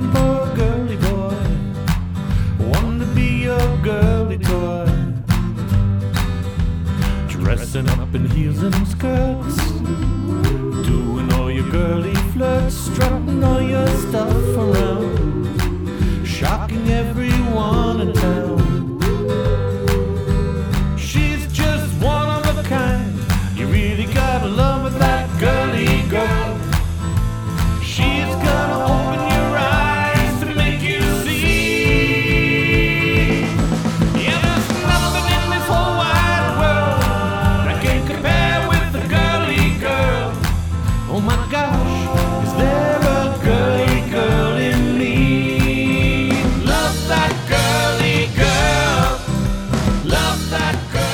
for a girly boy. Want to be your girly toy. Dressing up in heels and skirts, doing all your girly flirts, strutting all your stuff around, shocking everyone in town. She's just one of a kind. You really gotta love that girly girl. She's gonna open your eyes to make you see. Yeah, there's nothing in this whole wide world that can compare with the girly girl. Oh my gosh, is there a girly girl in me? Love that girly girl. Love that girl.